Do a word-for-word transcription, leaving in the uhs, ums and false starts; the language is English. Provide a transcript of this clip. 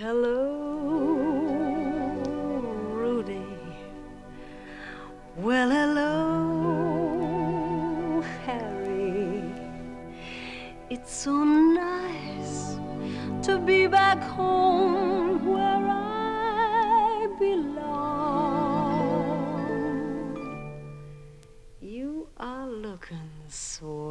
Hello, Rudy. Well, hello, Harry. It's so nice to be back home where I belong. You are looking so